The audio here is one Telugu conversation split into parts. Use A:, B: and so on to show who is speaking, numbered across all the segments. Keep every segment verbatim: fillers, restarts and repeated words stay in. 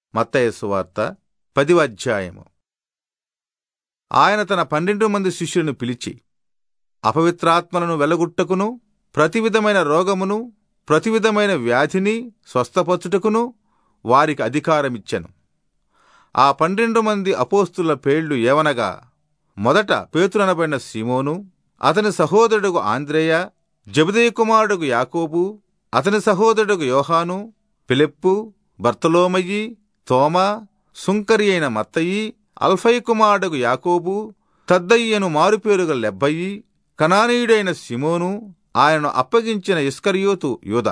A: మత్తయి సువార్త పదివ అధ్యాయము. ఆయన తన పన్నెండు మంది శిష్యులను పిలిచి, అపవిత్రాత్మలను వెలగొట్టుకును, ప్రతి విధమైన రోగమును, ప్రతి విధమైన వ్యాధిని స్వస్థపరచుటకును వారికి అధికారమిచ్చెను. ఆ పన్నెండు మంది అపోస్తుల పేర్లు ఏవనగా, మొదట పేతురనబడిన సీమోను, అతని సహోదరుడు ఆంద్రేయ, జెబెదయి కుమారుడు యాకోబు, అతని సహోదరుడు యోహాను, ఫిలిప్పు, బర్తలోమయి, తోమా, సుంకరి అయిన మత్తయి, అల్ఫయి కుమారుడు యాకోబు, తద్దయి మారుపేరుగల లెబ్బయి, కనానీయుడైన సిమోను, ఆయనను అప్పగించిన ఇస్కరియోతు యూదా.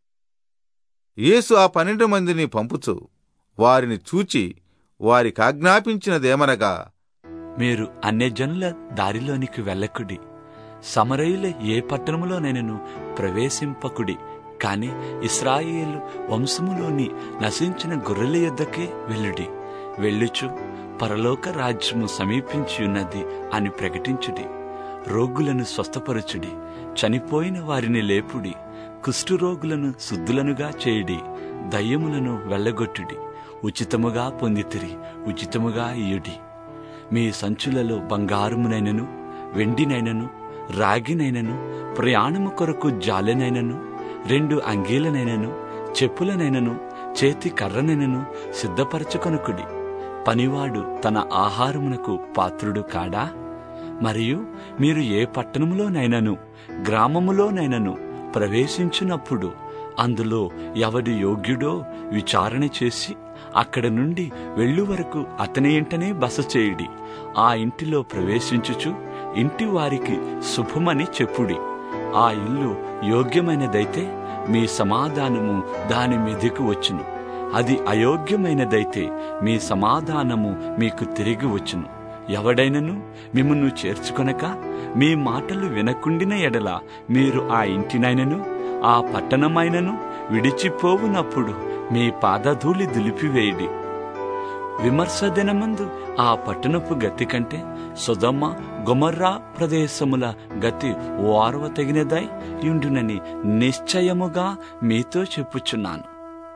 A: యేసు ఆ పన్నెండు మందిని పంపుచు వారిని చూచి వారికాజ్ఞాపించినదేమనగా,
B: మీరు అన్యజనుల దారిలోనికి వెళ్ళకుడి, సమరయుల ఏ పట్టణములోనైనను ప్రవేశింపకుడి, కాని ఇశ్రాయేలు వంశములోని నశించిన గొర్రెల యొద్దకే వెళ్ళుడి. వెళ్ళుచు పరలోక రాజ్యము సమీపించి ఉన్నది అని ప్రకటించుడి. రోగులను స్వస్థపరచుడి, చనిపోయిన వారిని లేపుడి, కుష్ఠరోగులను శుద్ధులనుగా చేయుడి, దయ్యములను వెళ్ళగొట్టుడి. ఉచితముగా పొందితిరి, ఉచితముగా ఇయుడి. మీ సంచులలో బంగారమునైనను, వెండినైనను, రాగినైనను, ప్రయాణము కొరకు జాలెనైనను, రెండు అంగీలనైనను, చెప్పులనైనను, చేతి కర్రనైనను సిద్ధపరచుకొనుకుడి. పనివాడు తన ఆహారమునకు పాత్రుడు కాడా? మరియు మీరు ఏ పట్టణములోనైనను గ్రామములోనైనను ప్రవేశించినప్పుడు అందులో ఎవడి యోగ్యుడో విచారణ చేసి అక్కడ నుండి వెళ్ళు వరకు అతని ఇంటనే బస చేయుడి. ఆ ఇంటిలో ప్రవేశించుచు ఇంటి వారికి శుభమని చెప్పుడి. ఆ ఇల్లు యోగ్యమైనదైతే మీ సమాధానము దాని మీదకు వచ్చును, అది అయోగ్యమైనదైతే మీ సమాధానము మీకు తిరిగి వచ్చును. ఎవడైనను మిమ్మును చేర్చుకొనక మీ మాటలు వినకుండిన ఎడల మీరు ఆ ఇంటినైనను ఆ పట్టణమైనను విడిచిపోవునప్పుడు మీ పాదధూళి దులిపివేయుడి. విమర్శ దినమందు ఆ పట్టణపు గతి కంటే సొదొమ గొమొర్రా ప్రదేశముల గతి ఓర్వ తగినదై యుండునని నిశ్చయముగా మీతో చెప్పుచున్నాను.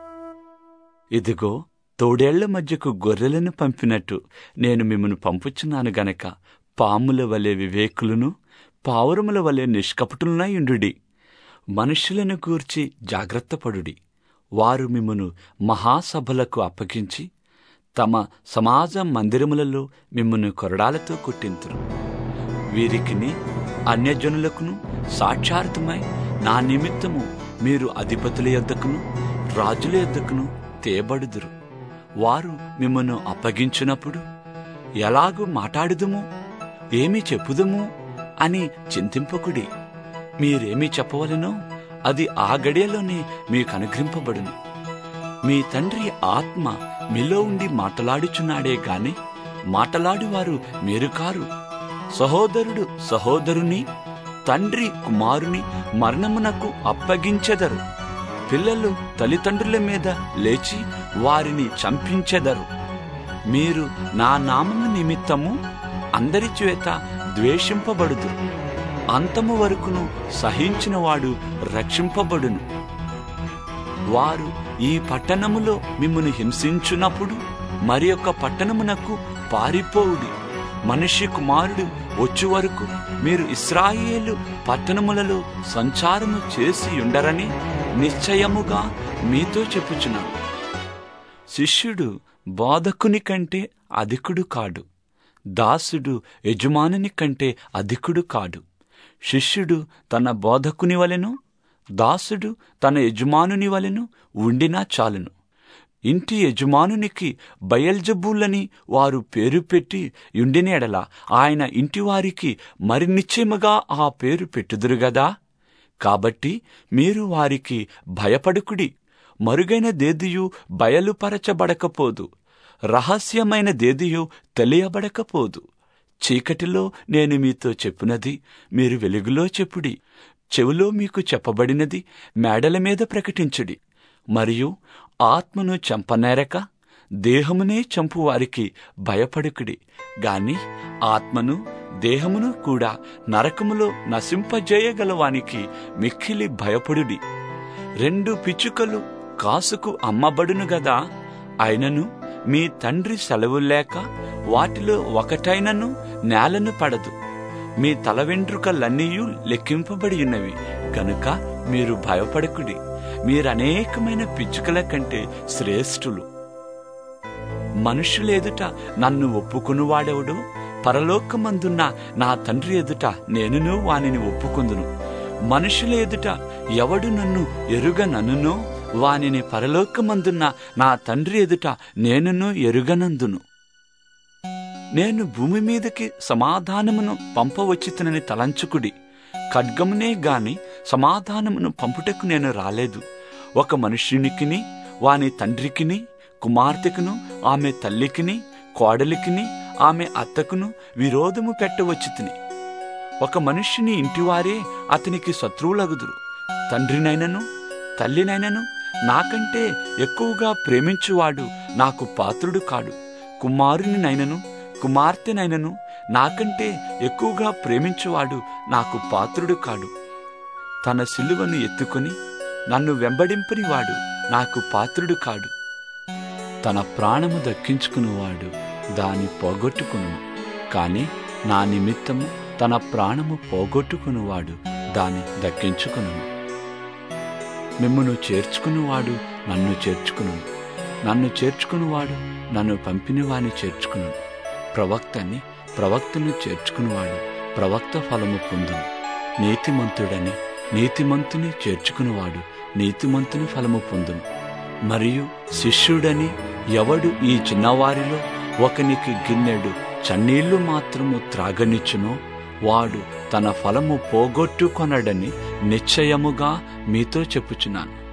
B: ఇదిగో, తోడేళ్ల మధ్యకు గొర్రెలను పంపినట్టు నేను మిమ్మను పంపుచున్నాను గనక పాముల వలె వివేకులను, పావురముల వలె నిష్కపటులనై యుండుడి. మనుష్యులను గూర్చి జాగ్రత్తపడుడి. వారు మిమ్మను మహాసభలకు అప్పగించి తమ సమాజ మందిరములలో మిమ్మను కొరడాలతో కొట్టింతురు. వీరికిని అన్యజనులకును సాక్షార్థమై నా నిమిత్తము మీరు అధిపతుల యొద్దకును రాజుల యొద్దకును తేబడుదురు. వారు మిమ్మను అప్పగించినప్పుడు ఎలాగూ మాట్లాడుదుము, ఏమి చెప్పుదుము అని చింతింపకుడి. మీరేమి చెప్పవలెనో అది ఆ గడియలోనే మీకు అనుగ్రహింపబడును. మీ తండ్రి ఆత్మ మీలో ఉండి మాటలాడుచున్నాడే గాని మాటలాడువారు మీరు కారు. సహోదరుడు సహోదరుని, తండ్రి కుమారుని మరణమునకు అప్పగించెదరు. పిల్లలు తల్లిదండ్రుల మీద లేచి వారిని చంపించెదరు. మీరు నా నామము నిమిత్తము అందరి చేత ద్వేషింపబడుదు. అంతము వరకును సహించినవాడు రక్షింపబడును. వారు ఈ పట్టణములో మిమ్మును హింసించున్నప్పుడు మరి ఒక పట్టణమునకు పారిపోవుడి. మనిషి కుమారుడు వచ్చే వరకు మీరు ఇశ్రాయేలు పట్టణములలో సంచారము చేసి ఉండరని నిశ్చయముగా మీతో చెప్పుచున్నాను. శిష్యుడు బోధకుని కంటే అధికుడు కాడు, దాసుడు యజమానుని కంటే అధికుడు కాడు. శిష్యుడు తన బోధకుని వలెను, దాసుడు తన యజమానుని వలెను ఉండినా చాలును. ఇంటి యజమానునికి బయల్జెబూలని వారు పేరు పెట్టి యుండిన ఎడల ఆయన ఇంటివారికి మరి నిశ్చయముగా ఆ పేరు పెట్టుదురు గదా. కాబట్టి మీరు వారికి భయపడుకుడి. మరుగైన దేదియు బయలుపరచబడకపోదు, రహస్యమైన దేదియు తెలియబడకపోదు. చీకటిలో నేను మీతో చెప్పునది మీరు వెలుగులో చెప్పుడి, చెవిలో మీకు చెప్పబడినది మేడల మీద ప్రకటించుడి. మరియు ఆత్మను చంపనేరక దేహమునే చంపువారికి భయపడుకుడి. గాని ఆత్మను దేహమును కూడా నరకములో నశింపజేయగలవానికి మిక్కిలి భయపడుడి. రెండు పిచ్చుకలు కాసుకు అమ్మబడును గదా, అయినను మీ తండ్రి సెలవు లేక వాటిలో ఒకటైనను నేలను పడదు. మీ తల వెంట్రుకలన్నీయూ లెక్కింపబడి ఉన్నవి కనుక మీరు భయపడకుడి. మీరనేకమైన పిచ్చుకల కంటే శ్రేష్ఠులు. మనుషుల ఎదుట నన్ను ఒప్పుకునివాడెవడో పరలోకమందున్న నా తండ్రి ఎదుట నేనును వానిని ఒప్పుకుందును. మనుషుల ఎదుట ఎవడు నన్ను ఎరుగననునో వానిని పరలోకమందున్న నా తండ్రి ఎదుట నేనును ఎరుగనందును. నేను భూమి మీదకి సమాధానమును పంపవచ్చితనని తలంచుకుడి. ఖడ్గమునే గాని సమాధానమును పంపుటకు నేను రాలేదు. ఒక మనుష్యునికిని వాని తండ్రికిని కుమార్తెకును ఆమె తల్లికిని కోడలికిని ఆమె అత్తకును విరోధము పెట్టవచ్చితిని. ఒక మనుష్యుని ఇంటివారే అతనికి శత్రువులగుదురు. తండ్రినైనను తల్లినైనను నాకంటే ఎక్కువగా ప్రేమించువాడు నాకు పాత్రుడు కాడు. కుమారునినైనను కుమార్తెనైనను నాకంటే ఎక్కువగా ప్రేమించువాడు నాకు పాత్రుడు కాడు. తన సిలువను ఎత్తుకుని నన్ను వెంబడింపని వాడు నాకు పాత్రుడు కాడు. తన ప్రాణము దక్కించుకునివాడు దాని పోగొట్టుకును, కాని నా నిమిత్తము తన ప్రాణము పోగొట్టుకునివాడు దాని దక్కించుకును. మిమ్మును చేర్చుకునివాడు నన్ను చేర్చుకును, నన్ను చేర్చుకునివాడు నన్ను పంపిన వాని చేర్చుకును. ప్రవక్తని ప్రవక్తను చేర్చుకునివాడు ప్రవక్త ఫలము పొందును. నీతిమంతుడని నీతిమంతుని చేర్చుకునివాడు నీతిమంతుని ఫలము పొందును. మరియు శిష్యుడని ఎవడు ఈ చిన్నవారిలో ఒకనికి గిన్నెడు చన్నీళ్లు మాత్రము త్రాగనిచ్చునో వాడు తన ఫలము పోగొట్టుకొనడని నిశ్చయముగా మీతో చెప్పుచున్నాను.